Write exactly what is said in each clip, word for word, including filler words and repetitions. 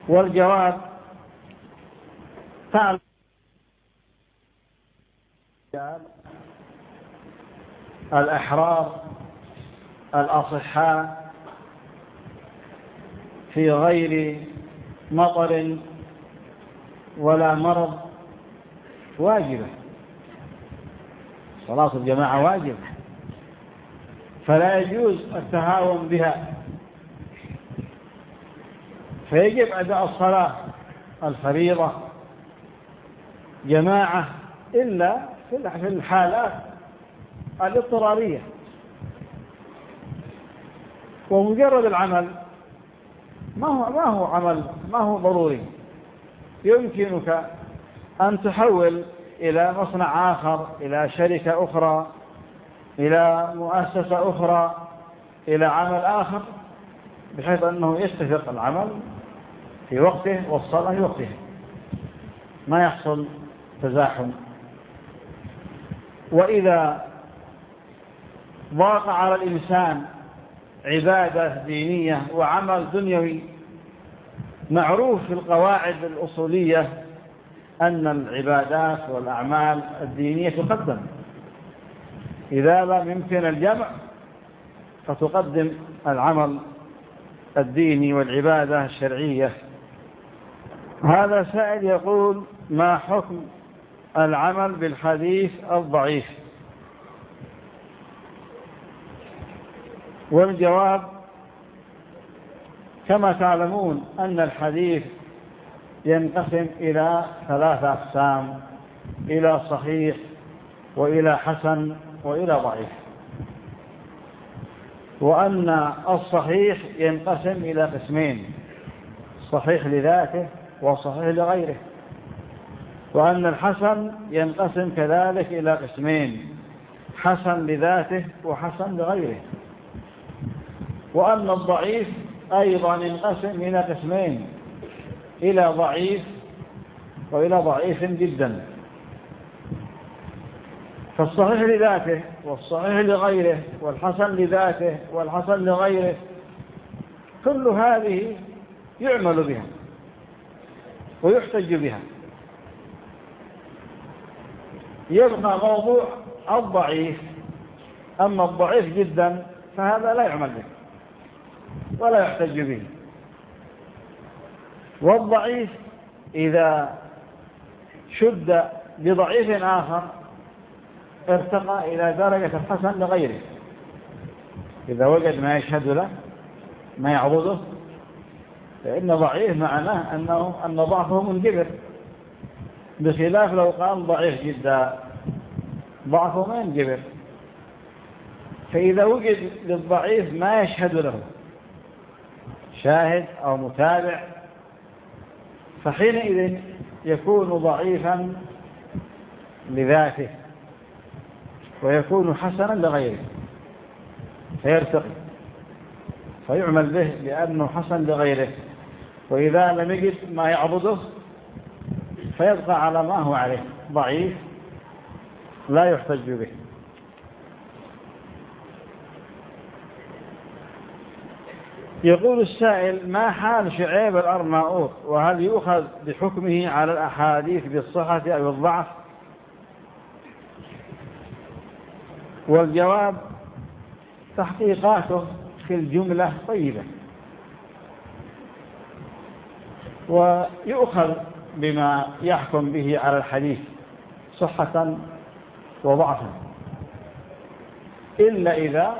والجواب تعلم الأحرار الأصحاء في غير مطر ولا مرض واجبة، صلاة الجماعة واجبة، فلا يجوز التهاون بها، فيجب أداء الصلاة الفريضة جماعة إلا في الحالات الاضطرارية. ومجرد العمل ما هو ما هو عمل ما هو ضروري، يمكنك أن تحول إلى مصنع آخر، إلى شركة أخرى، إلى مؤسسة أخرى، إلى عمل آخر، بحيث أنه يتفق العمل في وقته والصلاة في وقته، ما يحصل تزاحم. وإذا ضاق على الإنسان عبادة دينية وعمل دنيوي، معروف في القواعد الأصولية أن العبادات والأعمال الدينية تقدم، إذا لم يمكن الجمع فتقدم العمل الديني والعبادة الشرعية. هذا سائل يقول: ما حكم العمل بالحديث الضعيف؟ والجواب: كما تعلمون أن الحديث ينقسم إلى ثلاثة أقسام: إلى صحيح، وإلى حسن، وإلى ضعيف. وأن الصحيح ينقسم إلى قسمين: صحيح لذاته وصحيح لغيره. وأن الحسن ينقسم كذلك إلى قسمين: حسن لذاته وحسن لغيره. وأن الضعيف أيضا ينقسم إلى قسمين: إلى ضعيف وإلى ضعيف جدا. فالصحيح لذاته والصحيح لغيره والحسن لذاته والحسن لغيره، كل هذه يعمل بها ويحتج بها. يبقى موضوع الضعيف. أما الضعيف جدا فهذا لا يعمل به ولا يحتج به. والضعيف إذا شد بضعيف آخر ارتقى إلى درجة الحسن لغيره. إذا وجد ما يشهد له ما يعضده، فإن ضعيف معناه أنه أن ضعفه منجبر، بخلاف لو قال ضعيف جدا ضعفه ما ينجبر. فإذا وجد للضعيف ما يشهد له شاهد أو متابع، فحينئذ يكون ضعيفا لذاته ويكون حسنا لغيره، فيرتقي فيعمل به لأنه حسن لغيره. وإذا لم يجد ما يعبده فيبقى على ما هو عليه، ضعيف لا يحتج به. يقول السائل: ما حال شعيب الأرناؤوط، وهل يؤخذ بحكمه على الأحاديث بالصحة أو الضعف؟ والجواب: تحقيقاته في الجملة طيبة، ويؤخذ بما يحكم به على الحديث صحة وضعفا، إلا إذا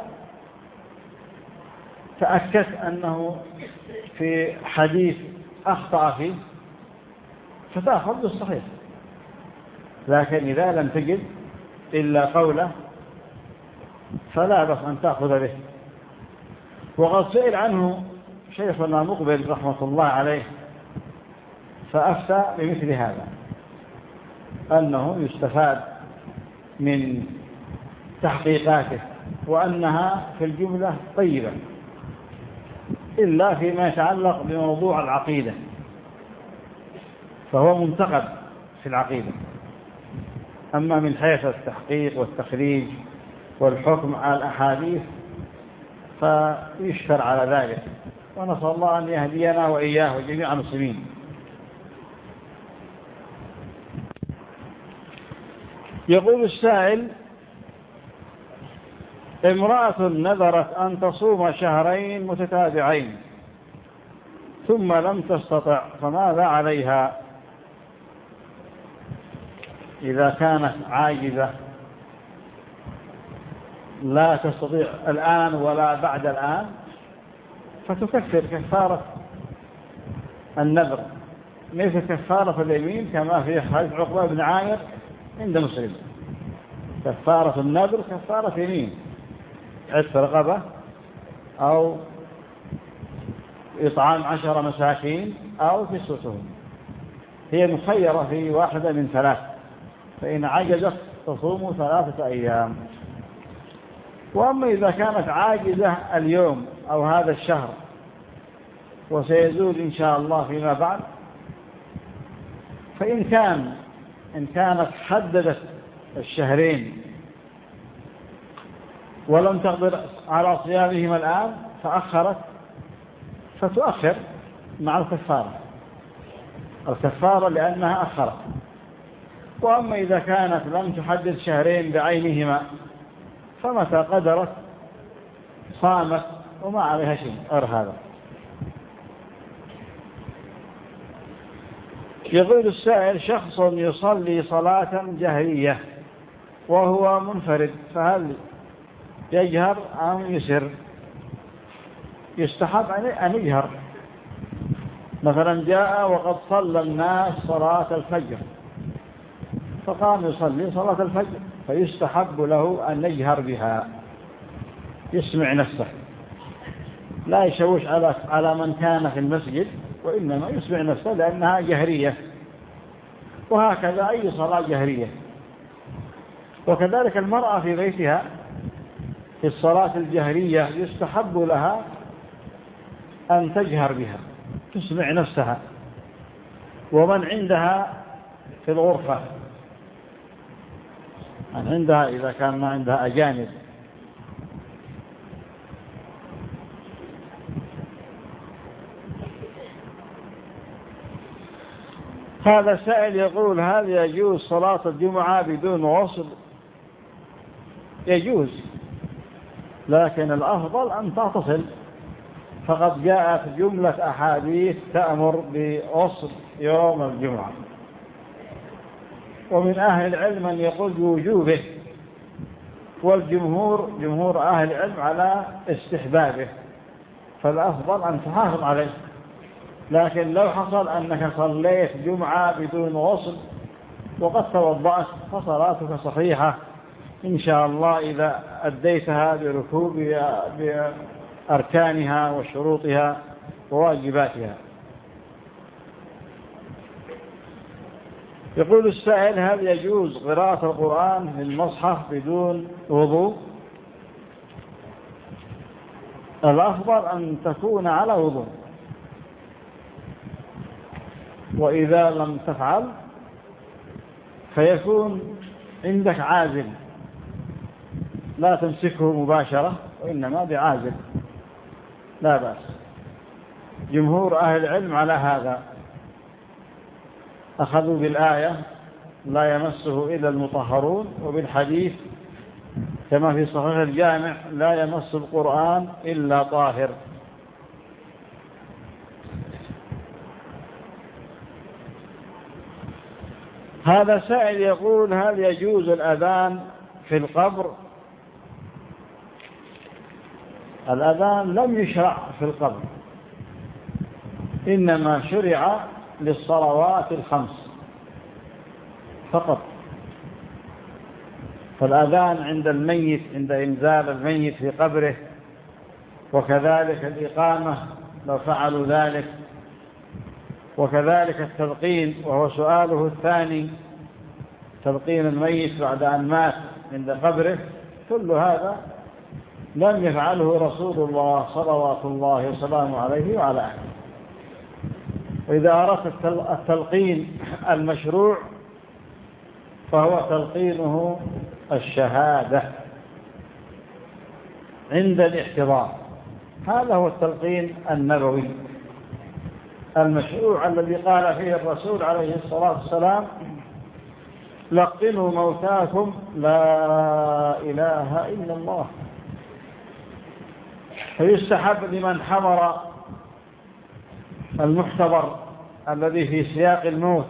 تأكدت أنه في حديث أخطأ فيه فتأخذ بالصحيح. لكن إذا لم تجد إلا قوله فلا بس أن تأخذ به. وقد سئل عنه شيخنا مقبل رحمة الله عليه فأفتى بمثل هذا، أنه يستفاد من تحقيقاته وأنها في الجملة طيبة، إلا فيما يتعلق بموضوع العقيدة فهو منتقد في العقيدة. أما من حيث التحقيق والتخريج والحكم على الأحاديث فيشتر على ذلك. ونسأل الله أن يهدينا وإياه وجميع المسلمين. يقول السائل: امرأة نذرت أن تصوم شهرين متتابعين ثم لم تستطع، فماذا عليها إذا كانت عاجزة لا تستطيع الآن ولا بعد الآن؟ فتكفر كفارة النذر ليس كفارة اليمين كما في حديث عقبة بن عامر عند مسلم. كفارة النذر كفارة يمين، عتق رقبة أو إطعام عشر مساكين أو كسوتهم، هي مخيرة في واحدة من ثلاث، فإن عجزت تصوم ثلاثة أيام. وأما إذا كانت عاجزة اليوم أو هذا الشهر وسيزول إن شاء الله فيما بعد، فإن كان إن كانت حددت الشهرين ولم تقدر على صيامهما الآن فأخرت، فتؤخر مع الكفارة الكفارة لأنها أخرت. وأما إذا كانت لم تحدد شهرين بعينهما فمتى قدرت صامت وما عليها شيء غير هذا. يقول السائل: شخص يصلي صلاة جهرية وهو منفرد، فهل يجهر أم يسر؟ يستحب أن يجهر. مثلا جاء وقد صلى الناس صلاة الفجر فقام يصلي صلاة الفجر، فيستحب له أن يجهر بها، يسمع نفسه، لا يشوش على على من كان في المسجد، وإنما يسمع نفسه لأنها جهرية. وهكذا أي صلاة جهرية. وكذلك المرأة في بيتها في الصلاة الجهرية يستحب لها أن تجهر بها، تسمع نفسها ومن عندها في الغرفة، من عندها إذا كان ما عندها أجانب. هذا سائل يقول: هل يجوز صلاة الجمعة بدون وصل؟ يجوز، لكن الأفضل أن تتصل، فقد جاءت جملة أحاديث تأمر بوصل يوم الجمعة، ومن أهل العلم من يقول بوجوبه، والجمهور جمهور أهل العلم على استحبابه، فالأفضل أن تحافظ عليه. لكن لو حصل أنك صليت جمعة بدون وصل وقد توضأت فصلاتك صحيحة إن شاء الله إذا أديتها بركوب بأركانها وشروطها وواجباتها. يقول السائل: هل يجوز قراءة القرآن في المصحف بدون وضوء؟ الأفضل أن تكون على وضوء، وإذا لم تفعل فيكون عندك عازل، لا تمسكه مباشرة وإنما بعازل، لا بأس. جمهور أهل العلم على هذا، أخذوا بالآية لا يمسه إلا المطهرون، وبالحديث كما في صحيح الجامع لا يمس القرآن إلا طاهر. هذا سائل يقول: هل يجوز الأذان في القبر؟ الأذان لم يشرع في القبر، إنما شرع للصلوات الخمس فقط. فالأذان عند الميت، عند إنزال الميت في قبره، وكذلك الإقامة لو فعلوا ذلك، وكذلك التلقين وهو سؤاله الثاني، تلقين الميت بعد أن مات عند قبره، كل هذا لم يفعله رسول الله صلوات الله وسلامه عليه وعلى آله. وإذا أردت التلقين المشروع فهو تلقينه الشهادة عند الاحتضار، هذا هو التلقين النبوي المشروع الذي قال فيه الرسول عليه الصلاة والسلام: لقنوا موتاكم لا إله إلا الله. فيستحب لمن حضر المحتضر الذي في سياق الموت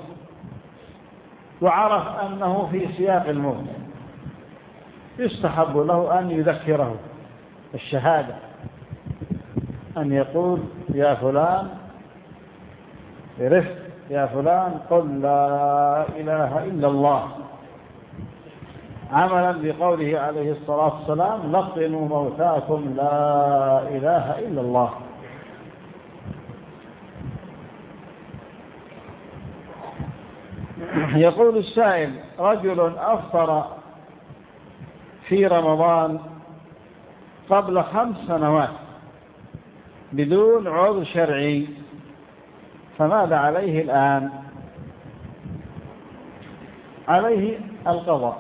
وعرف أنه في سياق الموت، يستحب له أن يذكره الشهادة، أن يقول: يا فلان برفق، يا فلان قل لا إله إلا الله، عملا بقوله عليه الصلاة والسلام: لقنوا موتاكم لا إله إلا الله. يقول السائل: رجل أفطر في رمضان قبل خمس سنوات بدون عذر شرعي، فماذا عليه الآن؟ عليه القضاء،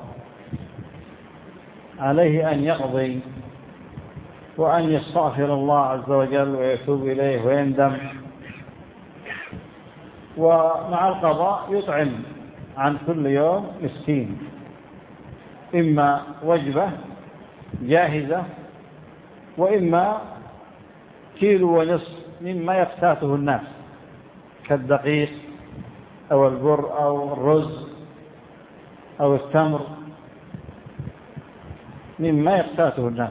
عليه أن يقضي وأن يستغفر الله عز وجل ويتوب إليه ويندم، ومع القضاء يطعم عن كل يوم مسكين، إما وجبة جاهزة وإما كيلو ونصف مما يقتاته الناس كالدقيق أو البر أو الرز أو التمر، مما يقتاته الناس.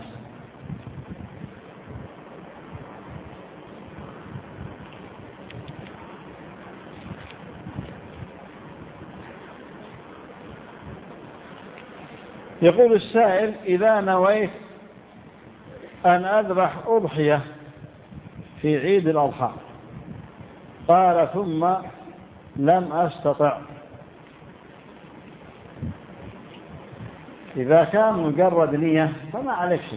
يقول السائل: إذا نويت أن أذبح أضحية في عيد الأضحى، قال ثم لم أستطع، إذا كان مجرد نية فما عليك شيء،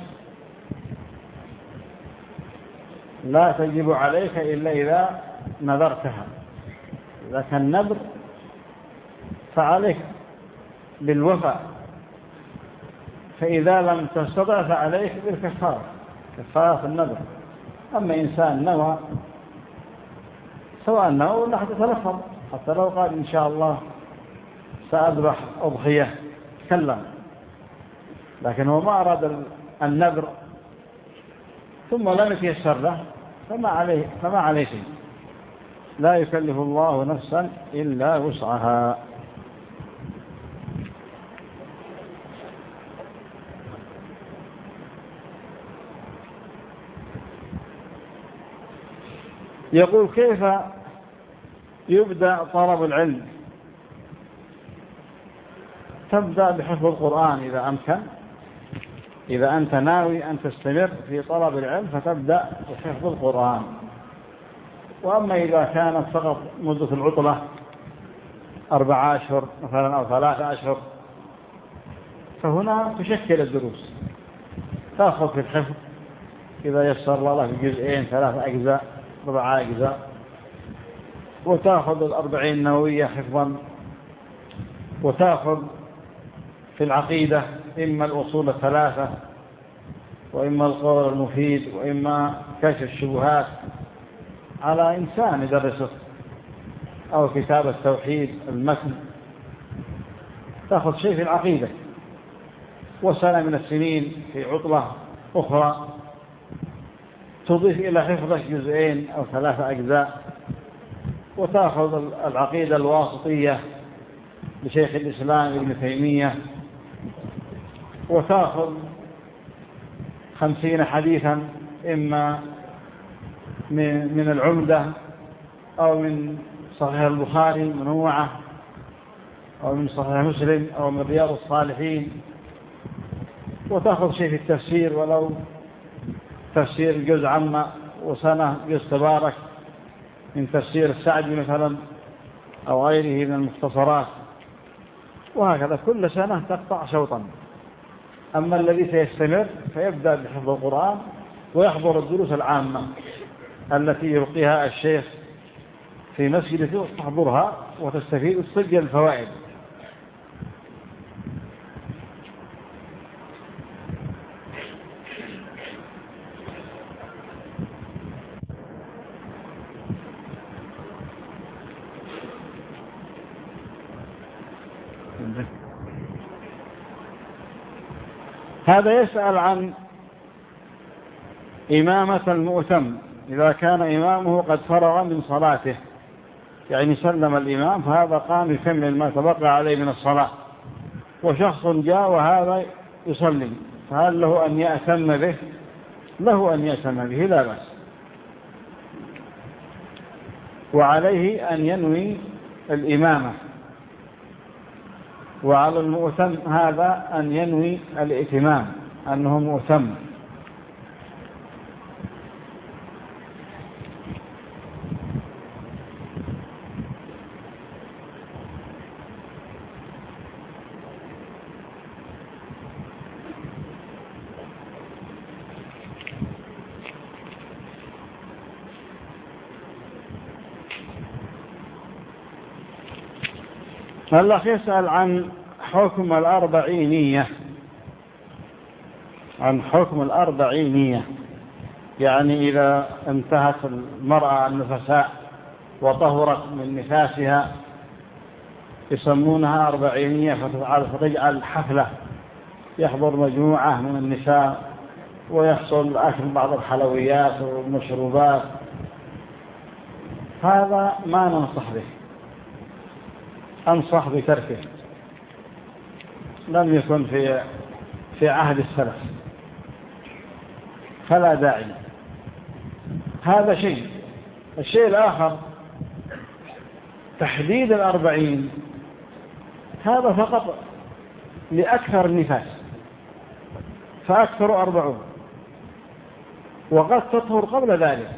لا تجب عليك إلا إذا نذرتها. إذا كان نذر فعليك بالوفاء، فإذا لم تستطع فعليك بالكفارة، كفارة النذر. أما إنسان نوى، سواء نوى ولا حتى تلفظ، حتى لو قال إن شاء الله سأذبح أضحية تكلم، لكن هو ما أراد النذر ثم لم يتيسر له فما عليه فما عليه شيء. لا يكلف الله نفسا إلا وسعها. يقول: كيف يبدأ طلب العلم؟ تبدأ بحفظ القرآن إذا أمكن. إذا أنت ناوي أن تستمر في طلب العلم فتبدأ بحفظ القرآن. وأما إذا كانت فقط مدة العطلة أربعة أشهر مثلا أو ثلاثة أشهر، فهنا تشكل الدروس، تأخذ في الحفظ إذا يسر الله لك جزئين ثلاثة أجزاء ربع أجزاء، وتأخذ الأربعين النووية حفظا، وتأخذ في العقيدة إما الأصول الثلاثة وإما القول المفيد وإما كشف الشبهات على إنسان يدرسه، أو كتاب التوحيد المتن، تأخذ شيء في العقيدة. وسنة من السنين في عطلة أخرى تضيف إلى حفظك جزئين أو ثلاثة أجزاء، وتأخذ العقيدة الواسطية لشيخ الإسلام ابن تيمية، وتأخذ خمسين حديثا إما من العمدة أو من صحيح البخاري منوعة أو من صحيح مسلم أو من رياض الصالحين، وتأخذ شيء في التفسير ولو تفسير الجزء عامة، وسنة جزء تبارك من تفسير السعدي مثلا أو غيره من المختصرات، وهكذا كل سنة تقطع شوطا. أما الذي سيستمر فيبدأ بحفظ القرآن ويحضر الدروس العامة التي يلقيها الشيخ في مسجد، تحضرها وتستفيد وتسجل الفوائد. هذا يسأل عن إمامة المؤتم إذا كان إمامه قد فرغ من صلاته، يعني سلم الإمام فهذا قام يكمل ما تبقى عليه من الصلاة، وشخص جاء وهذا يسلم، فهل له أن يأتم به؟ له أن يأتم به لا بأس، وعليه أن ينوي الإمامة، وعلى المؤتم هذا أن ينوي الائتمام أنه مؤتم. الأخ يسأل عن حكم الأربعينية، عن حكم الأربعينية، يعني إذا انتهت المرأة النفساء وطهرت من نفاسها يسمونها أربعينية، فتجعل حفلة يحضر مجموعة من النساء ويحصل أكل بعض الحلويات والمشروبات، هذا ما ننصح به، أنصح بتركه، لم يكن في في عهد السلف، فلا داعي. هذا شيء. الشيء الآخر تحديد الأربعين، هذا فقط لأكثر النفاس، فأكثر أربعون، وقد تطهر قبل ذلك،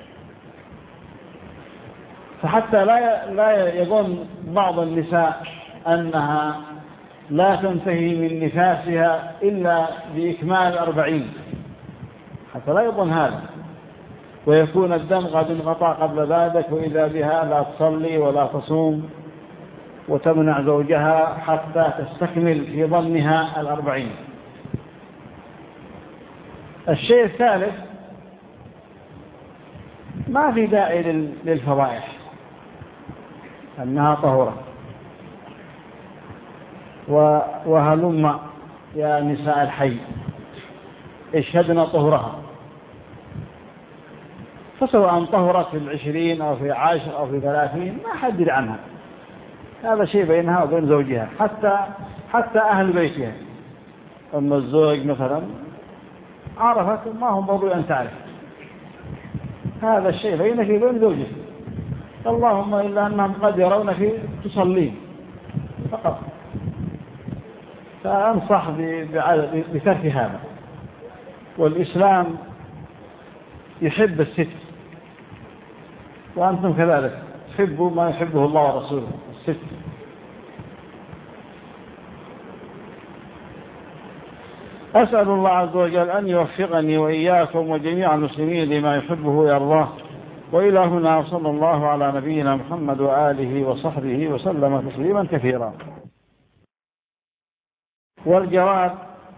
فحتى لا لا يظن بعض النساء أنها لا تنتهي من نفاسها إلا بإكمال أربعين، حتى لا يظن هذا، ويكون الدم قد انقطع قبل ذلك، وإذا بها لا تصلي ولا تصوم وتمنع زوجها حتى تستكمل في ظنها الأربعين. الشيء الثالث، ما في داعي للفضائح أنها طهورة، وهلم يا نساء الحي اشهدنا طهرها، فسواء طهرت في العشرين أو في عشر أو في ثلاثين ما حدد عنها، هذا شيء بينها وبين زوجها، حتى حتى أهل بيتها، أما الزوج مثلا عرفت ما هم ضروري أن تعرف، هذا الشيء بينك وبين زوجك، اللهم إلا أنهم قد يرونك تصلين فقط، فأنصح بترك هذا. والإسلام يحب الستر، وأنتم كذلك تحبوا ما يحبه الله ورسوله، الستر. أسأل الله عز وجل أن يوفقني وإياكم وجميع المسلمين لما يحبه ويرضاه. وإلى هنا، وصلى الله على نبينا محمد وآله وصحبه وسلم تسليما كثيرا. والجواب،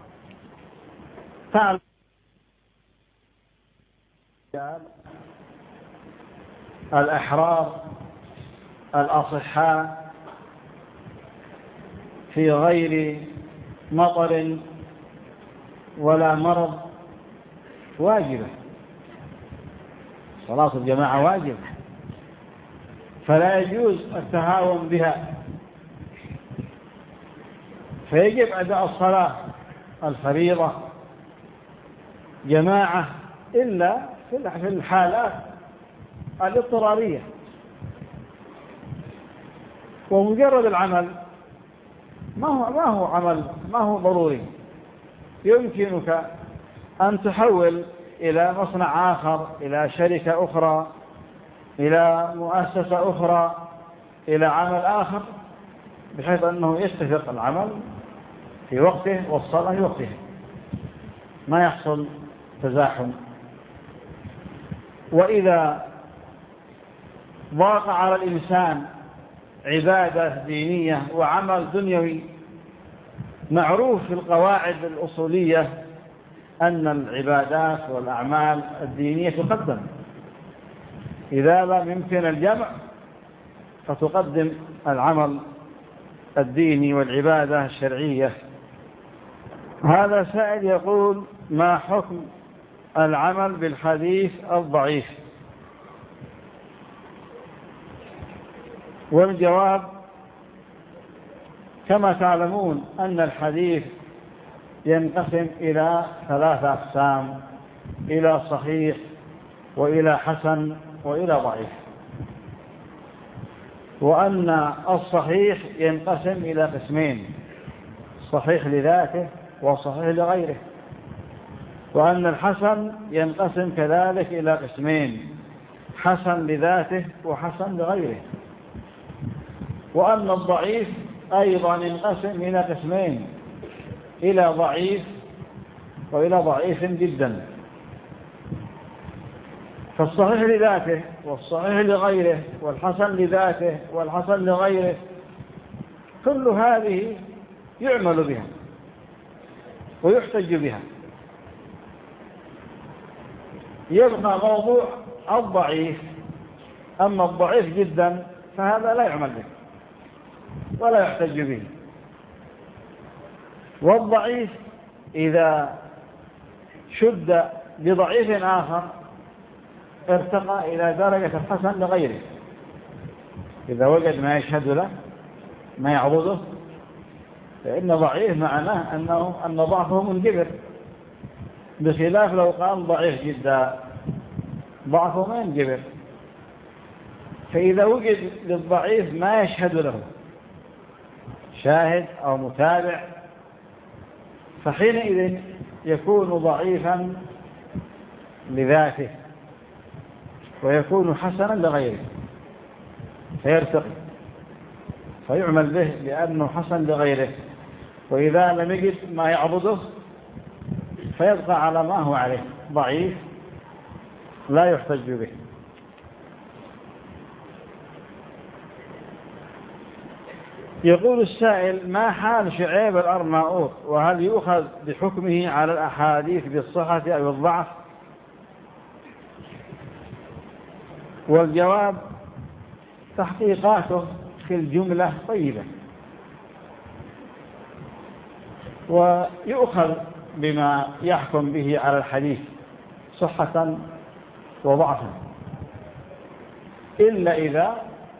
تعالى الأحرار الأصحاء في غير مطر ولا مرض واجبة، صلاة الجماعة واجبة، فلا يجوز التهاون بها، فيجب أداء الصلاة الفريضة جماعة إلا في الحالات الاضطرارية. ومجرد العمل ما هو ما هو عمل ما هو ضروري، يمكنك أن تحول إلى مصنع آخر، إلى شركة أخرى، إلى مؤسسة أخرى، إلى عمل آخر، بحيث أنه يتفق العمل في وقته والصلاة في وقته، ما يحصل تزاحم. وإذا ضاق على الإنسان عبادة دينية وعمل دنيوي، معروف في القواعد الأصولية أن العبادات والأعمال الدينية تقدم، إذا لم يمكن الجمع فتقدم العمل الديني والعبادة الشرعية. هذا سائل يقول: ما حكم العمل بالحديث الضعيف؟ والجواب: كما تعلمون أن الحديث ينقسم إلى ثلاثة أقسام: إلى صحيح، وإلى حسن، وإلى ضعيف. وأن الصحيح ينقسم إلى قسمين: صحيح لذاته وصحيح لغيره. وأن الحسن ينقسم كذلك إلى قسمين: حسن لذاته وحسن لغيره. وأن الضعيف أيضا ينقسم إلى قسمين: إلى ضعيف وإلى ضعيف جدا. فالصحيح لذاته والصحيح لغيره والحسن لذاته والحسن لغيره كل هذه يعمل بها ويحتج بها. يبقى موضوع الضعيف. أما الضعيف جدا فهذا لا يعمل به ولا يحتج به. والضعيف إذا شد بضعيف آخر ارتقى إلى درجة الحسن لغيره. إذا وجد ما يشهد له ما يعضده فإن ضعيف معناه أنه أن ضعفه منجبر، بخلاف لو قال ضعيف جدا ضعفه ما ينجبر. فإذا وجد للضعيف ما يشهد له شاهد أو متابع فحينئذ يكون ضعيفا لذاته ويكون حسنا لغيره، فيرتقي فيعمل به لأنه حسن لغيره. وإذا لم يجد ما يعبده فيبقى على ما هو عليه، ضعيف لا يحتج به. يقول السائل: ما حال شعيب الأرناؤوط، وهل يؤخذ بحكمه على الأحاديث بالصحة أو الضعف؟ والجواب: تحقيقاته في الجملة طيبة، ويؤخذ بما يحكم به على الحديث صحة وضعفا، إلا إذا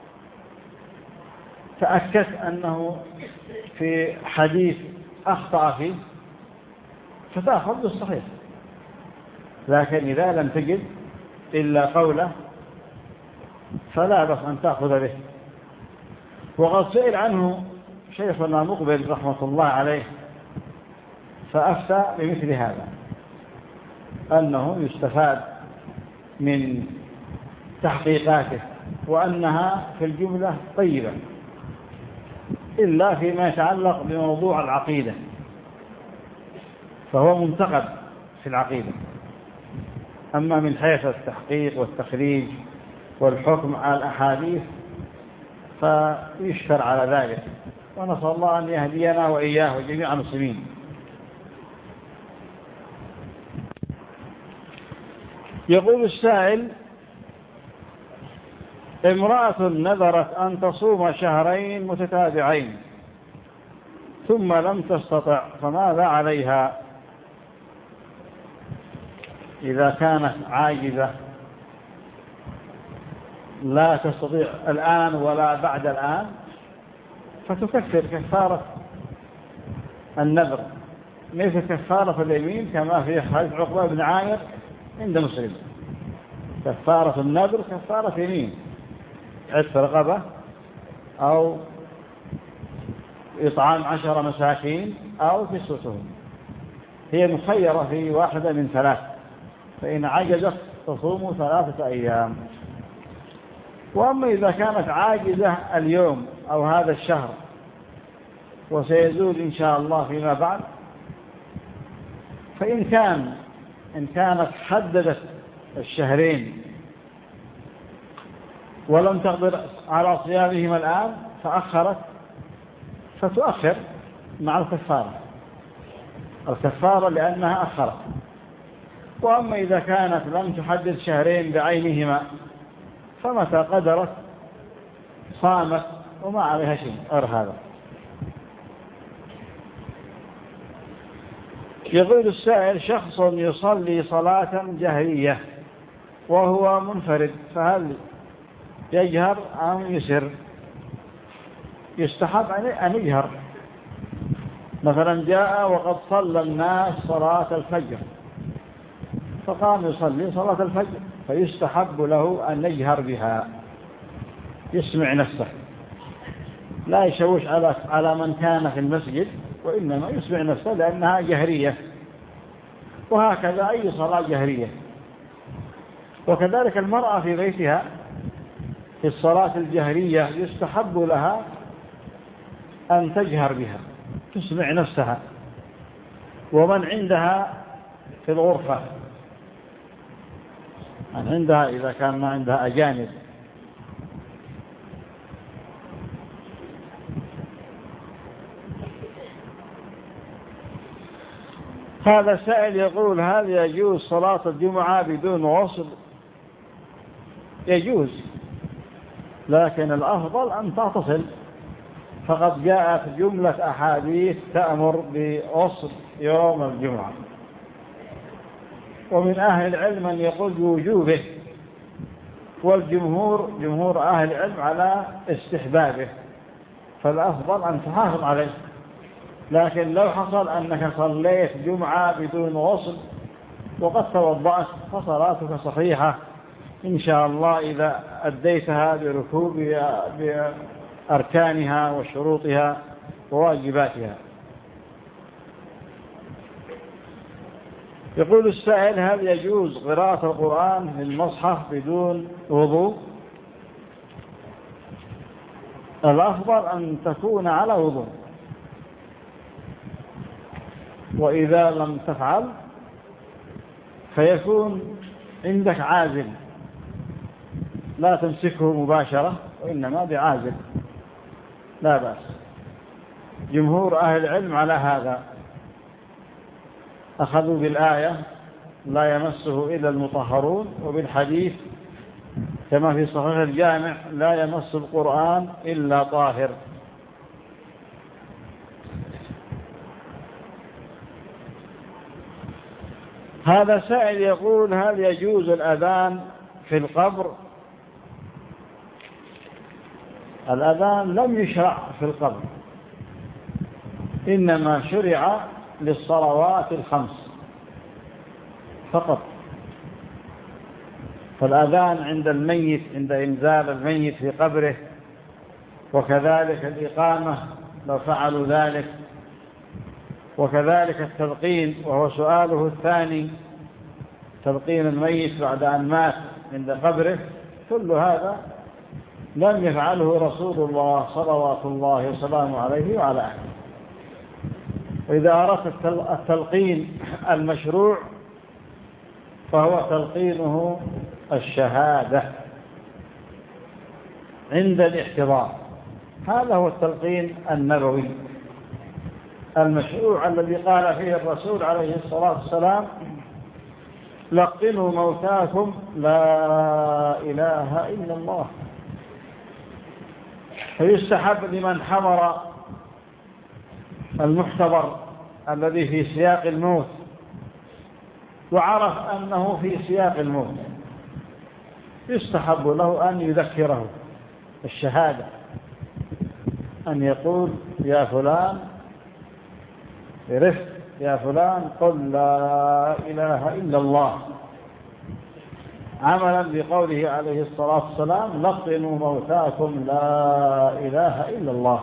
تأكد أنه في حديث أخطأ فيه فتأخذ بالصحيح. لكن إذا لم تجد إلا قوله فلا بأس أن تأخذ به. وقد سئل عنه شيخنا مقبل رحمة الله عليه فأفتى بمثل هذا، أنه يستفاد من تحقيقاته وأنها في الجملة طيبة، إلا فيما يتعلق بموضوع العقيدة فهو منتقد في العقيدة. أما من حيث التحقيق والتخريج والحكم على الأحاديث فيشكر على ذلك، ونسأل الله أن يهدينا وإياه وجميع المسلمين. يقول السائل: امرأة نذرت أن تصوم شهرين متتابعين ثم لم تستطع، فماذا عليها؟ إذا كانت عاجزة لا تستطيع الآن ولا بعد الآن فتكفر كفارة النذر مثل كفارة اليمين، كما في حديث عقبة بن عامر عند مسلم: كفارة النذر كفارة يمين، عتق رقبة أو إطعام عشر مساكين أو كسوتهم. هي مخيرة في واحدة من ثلاث، فإن عجزت تصوم ثلاثة أيام. وأما إذا كانت عاجزة اليوم أو هذا الشهر وسيزول إن شاء الله فيما بعد، فإن كان إن كانت حددت الشهرين ولم تقدر على صيامهما الآن فأخرت فتؤخر مع الكفارة الكفارة لأنها أخرت. وأما إذا كانت لم تحدد شهرين بعينهما فمتى قدرت صامت وما عليها شيء غير هذا. يقول السائل: شخص يصلي صلاة جهرية وهو منفرد، فهل يجهر أم يسر؟ يستحب أن يجهر. مثلا جاء وقد صلى الناس صلاة الفجر فقام يصلي صلاة الفجر، فيستحب له أن يجهر بها، يسمع نفسه، لا يشوش على على من كان في المسجد، وإنما يسمع نفسه لأنها جهرية. وهكذا أي صلاة جهرية. وكذلك المرأة في بيتها في الصلاة الجهرية يستحب لها أن تجهر بها، تسمع نفسها ومن عندها في الغرفة، من عندها إذا كان ما عندها أجانب. هذا سائل يقول: هل يجوز صلاة الجمعة بدون وصل؟ يجوز، لكن الأفضل أن تتصل، فقد جاءت جملة أحاديث تأمر بوصل يوم الجمعة، ومن أهل العلم من يقول بوجوبه، والجمهور جمهور أهل العلم على استحبابه، فالأفضل أن تحافظ عليه. لكن لو حصل أنك صليت جمعة بدون وصل وقد توضأت فصلاتك صحيحة إن شاء الله، إذا أديتها بركوب بأركانها وشروطها وواجباتها. يقول السائل: هل يجوز قراءة القرآن في المصحف بدون وضوء؟ الأفضل أن تكون على وضوء، وإذا لم تفعل فيكون عندك عازل، لا تمسكه مباشرة وإنما بعازل، لا بأس. جمهور أهل العلم على هذا، أخذوا بالآية: لا يمسه إلا المطهرون، وبالحديث كما في صحيح الجامع: لا يمس القرآن إلا طاهر. هذا سائل يقول: هل يجوز الأذان في القبر؟ الأذان لم يشرع في القبر، إنما شرع للصلوات الخمس فقط. فالأذان عند الميت، عند إنزال الميت في قبره، وكذلك الإقامة لو فعلوا ذلك، وكذلك التلقين وهو سؤاله الثاني، تلقين الميت بعد أن مات عند قبره، كل هذا لم يفعله رسول الله صلوات الله وسلامه عليه وعلى آله. وإذا أردت التلقين المشروع فهو تلقينه الشهادة عند الاحتضار، هذا هو التلقين النبوي المشروع الذي قال فيه الرسول عليه الصلاة والسلام: لقنوا موتاكم لا إله إلا الله. فيستحب لمن حضر المحتضر الذي في سياق الموت وعرف أنه في سياق الموت، يستحب له أن يذكره الشهادة، أن يقول: يا فلان برفق، يا فلان قل لا إله إلا الله، عملا بقوله عليه الصلاة والسلام: لقنوا موتاكم لا إله إلا الله.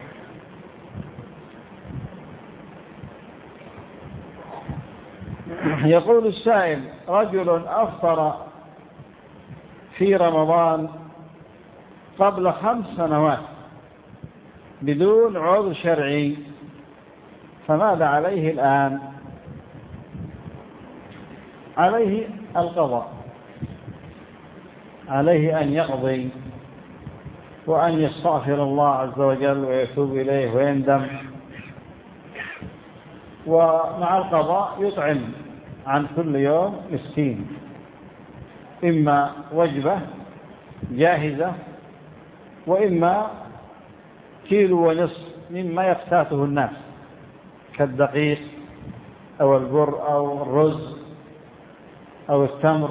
يقول السائل: رجل أفطر في رمضان قبل خمس سنوات بدون عذر شرعي، فماذا عليه الآن؟ عليه القضاء، عليه أن يقضي وأن يستغفر الله عز وجل ويتوب إليه ويندم، ومع القضاء يطعم عن كل يوم مسكين، إما وجبة جاهزة وإما كيلو ونصف مما يقتاته الناس كالدقيق أو البر أو الرز أو التمر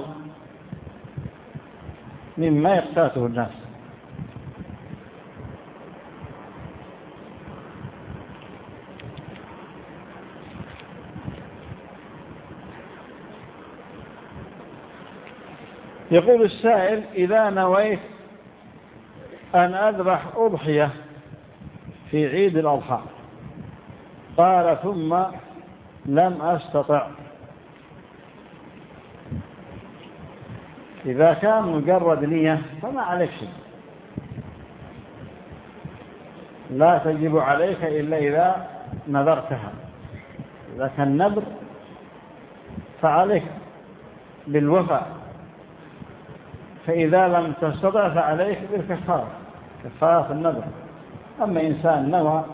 مما يقتاته الناس. يقول السائل: إذا نويت أن أذبح أضحية في عيد الأضحى، قال ثم لم أستطع، إذا كان مجرد نية فما عليك شيء، لا تجب عليك إلا إذا نذرتها. إذا كان نذر فعليك بالوفاء، فإذا لم تستطع فعليك بالكفارة، كفارة النذر. أما إنسان نوى،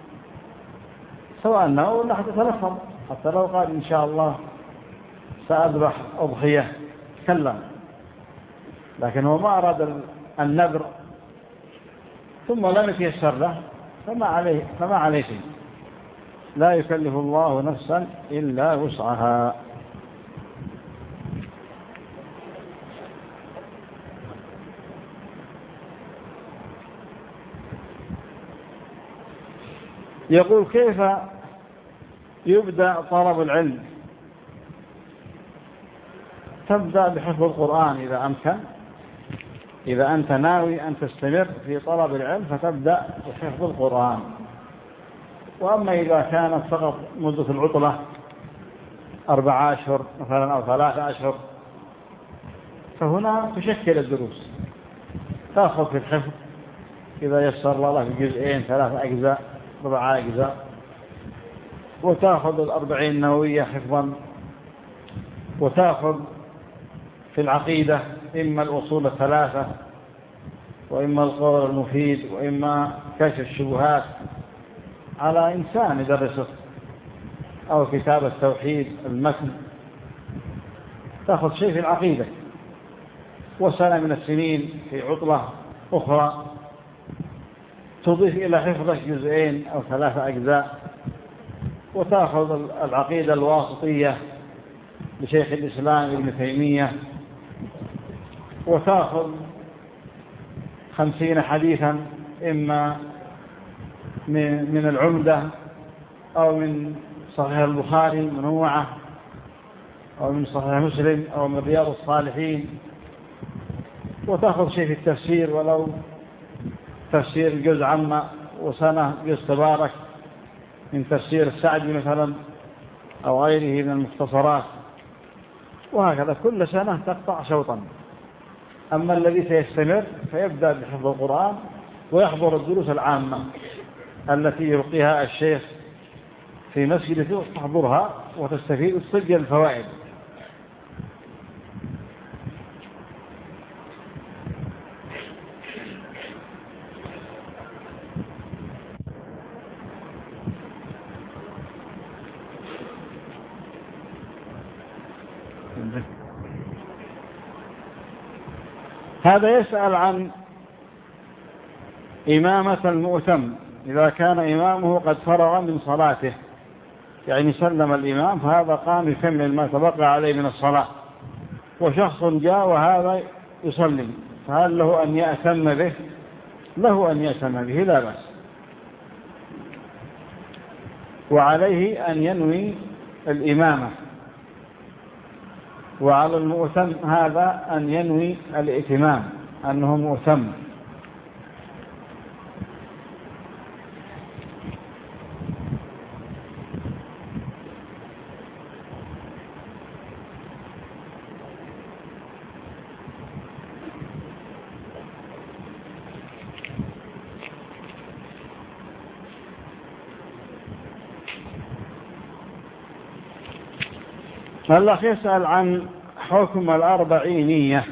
سواء نوى ولا حتى تلفظ، حتى لو قال إن شاء الله سأذبح أضحية تكلم، لكن هو ما أراد النذر ثم لم يتيسر له فما عليه فما عليه شيء. لا يكلف الله نفسا إلا وسعها. يقول: كيف يبدأ طلب العلم؟ تبدأ بحفظ القرآن إذا أمكن. إذا أنت ناوي أن تستمر في طلب العلم فتبدأ بحفظ القرآن. وأما إذا كانت فقط مدة العطلة أربعة أشهر مثلا أو ثلاثة أشهر، فهنا تشكل الدروس، تأخذ في الحفظ إذا يسر الله في جزئين ثلاثة أجزاء ربع أجزاء، وتأخذ الأربعين النووية حفظا، وتأخذ في العقيدة إما الأصول الثلاثة وإما القول المفيد وإما كشف الشبهات على إنسان يدرسه، أو كتاب التوحيد المتن، تأخذ شيء في العقيدة. وسنة من السنين في عطلة أخرى تضيف إلى حفظك جزئين أو ثلاثة أجزاء، وتأخذ العقيدة الواسطية لشيخ الإسلام ابن تيمية، وتأخذ خمسين حديثا إما من العمدة أو من صحيح البخاري منوعة أو من صحيح مسلم أو من رياض الصالحين، وتأخذ شيء في التفسير ولو تفسير الجزء عامة، وسنة جزء تبارك من تفسير السعدي مثلا أو غيره من المختصرات، وهكذا كل سنة تقطع شوطا. أما الذي سيستمر فيبدأ بحفظ القرآن ويحضر الدروس العامة التي يلقيها الشيخ في مسجده، تحضرها وتستفيد وتسجل الفوائد. هذا يسأل عن إمامة المؤتم إذا كان إمامه قد فرغ من صلاته، يعني سلم الإمام فهذا قام يكمل ما تبقى عليه من الصلاة، وشخص جاء وهذا يسلم، فهل له أن يأتم به؟ له أن يأتم به لا بأس، وعليه أن ينوي الإمامة، وعلى المؤتم هذا أن ينوي الائتمام أنه مؤتم. الأخ يسأل عن حكم الأربعينية،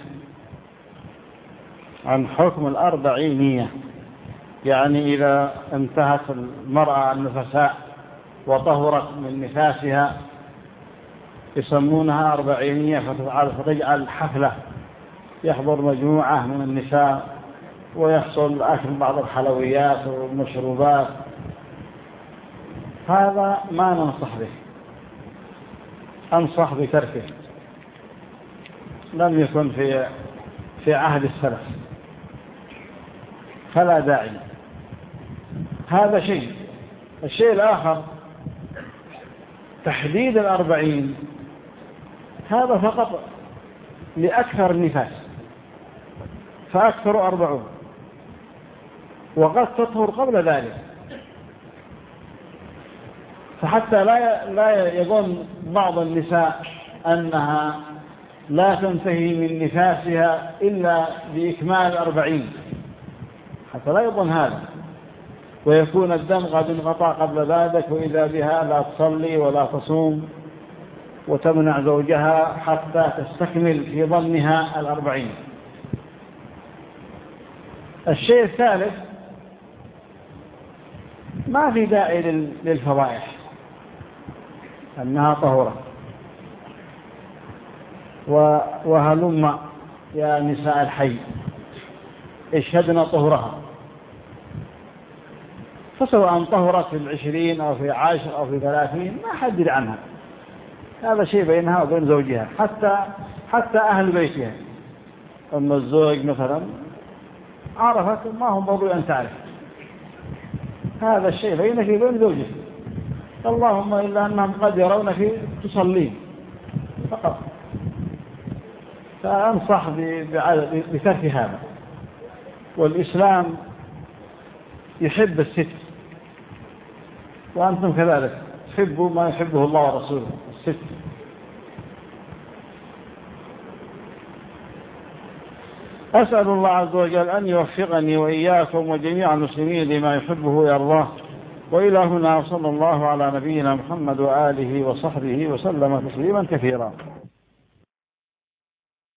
عن حكم الأربعينية، يعني إذا انتهت المرأة النفساء وطهرت من نفاسها يسمونها أربعينية، فتجعل حفلة يحضر مجموعة من النساء ويحصل أكل بعض الحلويات والمشروبات. هذا ما ننصح به، أنصح بتركه، لم يكن في في عهد السلف، فلا داعي. هذا شيء. الشيء الآخر تحديد الأربعين، هذا فقط لأكثر النفاس، فأكثر أربعون، وقد تطهر قبل ذلك، فحتى لا لا يظن بعض النساء أنها لا تنتهي من نفاسها إلا بإكمال الأربعين، حتى لا يظن هذا، ويكون الدم قد انقطع قبل ذلك، وإذا بها لا تصلي ولا تصوم وتمنع زوجها حتى تستكمل في ظنها الأربعين. الشيء الثالث، ما في داعي للفضائح أنها طهورة، وهلم يا نساء الحي اشهدنا طهرها، فسواء طهرت في العشرين أو في عشر أو في ثلاثين ما حدد عنها، هذا شيء بينها وبين زوجها، حتى حتى أهل بيتها. أما الزوج مثلا عرفت، ما هم ضروري أن تعرف، هذا الشيء بينك وبين زوجك، اللهم إلا أنهم قد يرونك تصلين فقط. فأنصح بترك هذا. والإسلام يحب الستر، وأنتم كذلك تحبوا ما يحبه الله ورسوله، الستر. أسأل الله عز وجل أن يوفقني وإياكم وجميع المسلمين لما يحبه ويرضاه. وإلى هنا، صلى الله على نبينا محمد وآله وصحبه وسلم تسليما كثيرا.